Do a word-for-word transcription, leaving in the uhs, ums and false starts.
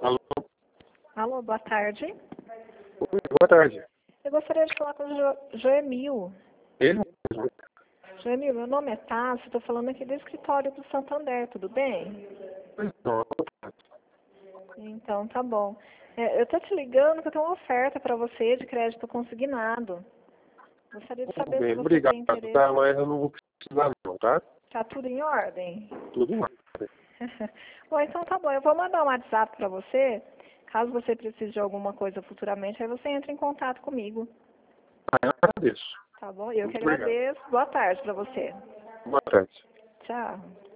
Alô? Alô, boa tarde. Oi, boa tarde. Eu gostaria de falar com o jo Joemil. Ele mesmo? Joemil, meu nome é Tassi, estou falando aqui do escritório do Santander, tudo bem? Pois não, boa tarde. Então, tá bom. É, eu estou te ligando porque eu tenho uma oferta para você de crédito consignado. Gostaria de Tudo saber se bem, você obrigado, tem interesse. tá? Mas eu não vou precisar não, tá? Tá tudo em ordem? Tudo bem. Bom, então tá bom. Eu vou mandar um WhatsApp para você. Caso você precise de alguma coisa futuramente, aí você entra em contato comigo. Ah, eu agradeço. Tá bom? Eu que Muito obrigado. agradeço. Boa tarde para você. Boa tarde. Tchau.